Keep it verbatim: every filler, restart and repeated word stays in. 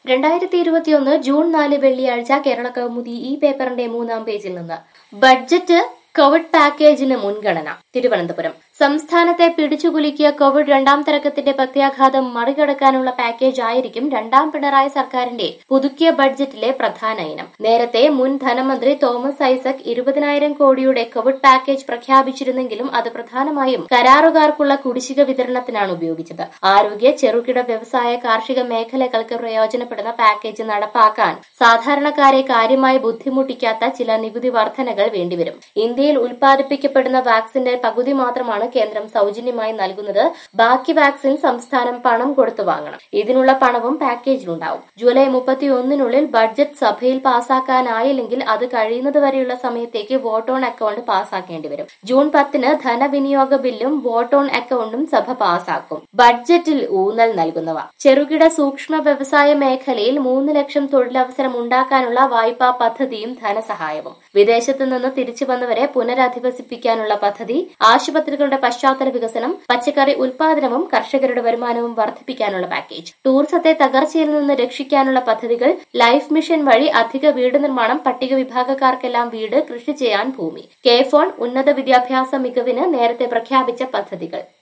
രണ്ടായിരത്തി ഇരുപത്തിയൊന്ന് ജൂൺ നാല് വെള്ളിയാഴ്ച കേരള കൗമുദി ഈ പേപ്പറിന്റെ മൂന്നാം പേജിൽ നിന്ന് ബഡ്ജറ്റ് കോവിഡ് പാക്കേജിന് മുൻഗണന. തിരുവനന്തപുരം സംസ്ഥാനത്തെ പിടിച്ചുകുലുക്കിയ കോവിഡ് രണ്ടാം തരംഗത്തിന്റെ പ്രത്യാഘാതം മറികടക്കാനുള്ള പാക്കേജ് ആയിരിക്കും രണ്ടാം പിണറായി സർക്കാരിന്റെ പുതുക്കിയ ബഡ്ജറ്റിലെ പ്രധാന ഇനം. നേരത്തെ മുൻ ധനമന്ത്രി തോമസ് ഐസക് ഇരുപതിനായിരം കോടിയുടെ കോവിഡ് പാക്കേജ് പ്രഖ്യാപിച്ചിരുന്നെങ്കിലും അത് പ്രധാനമായും കരാറുകാർക്കുള്ള കുടിശ്ശിക വിതരണത്തിനാണ് ഉപയോഗിച്ചത്. ആരോഗ്യ, ചെറുകിട വ്യവസായ, കാർഷിക മേഖലകൾക്ക് പ്രയോജനപ്പെടുന്ന പാക്കേജ് നടപ്പാക്കാൻ സാധാരണക്കാരെ കാര്യമായി ബുദ്ധിമുട്ടിക്കാത്ത ചില നികുതി വർധനകൾ വേണ്ടിവരും. ഇന്ത്യയിൽ ഉൽപ്പാദിപ്പിക്കപ്പെടുന്ന വാക്സിന്റെ പകുതി മാത്രമാണ് കേന്ദ്രം സൌജന്യമായി നൽകുന്നത്. ബാക്കി വാക്സിൻ സംസ്ഥാനം പണം കൊടുത്തു വാങ്ങണം. ഇതിനുള്ള പണവും പാക്കേജിലുണ്ടാവും. ജൂലൈ മുപ്പത്തിയൊന്നിനുള്ളിൽ ബഡ്ജറ്റ് സഭയിൽ പാസാക്കാനായില്ലെങ്കിൽ അത് കഴിയുന്നതുവരെയുള്ള സമയത്തേക്ക് വോട്ട് ഓൺ അക്കൌണ്ട് പാസാക്കേണ്ടി വരും. ജൂൺ പത്തിന് ധനവിനിയോഗ ബില്ലും വോട്ട് ഓൺ അക്കൌണ്ടും സഭ പാസാക്കും. ബഡ്ജറ്റിൽ ഊന്നൽ നൽകുന്നവ: ചെറുകിട സൂക്ഷ്മ വ്യവസായ മേഖലയിൽ മൂന്ന് ലക്ഷം തൊഴിലവസരം ഉണ്ടാക്കാനുള്ള വായ്പാ പദ്ധതിയും ധനസഹായവും. വിദേശത്തു നിന്ന് തിരിച്ചു വന്നവരെ പുനരധിവസിപ്പിക്കാനുള്ള പദ്ധതി, ആശുപത്രികളുടെ പശ്ചാത്തല വികസനം, പച്ചക്കറി ഉൽപാദനവും കർഷകരുടെ വരുമാനവും വർദ്ധിപ്പിക്കാനുള്ള പാക്കേജ്, ടൂറിസത്തെ തകർച്ചയിൽ നിന്ന് രക്ഷിക്കാനുള്ള പദ്ധതികൾ, ലൈഫ് മിഷൻ വഴി അധിക വീട് നിർമ്മാണം, പട്ടിക വിഭാഗക്കാർക്കെല്ലാം വീട്, കൃഷി ചെയ്യാൻ ഭൂമി, കെ ഫോൺ, ഉന്നത വിദ്യാഭ്യാസ മികവിന് നേരത്തെ പ്രഖ്യാപിച്ച പദ്ധതികൾ.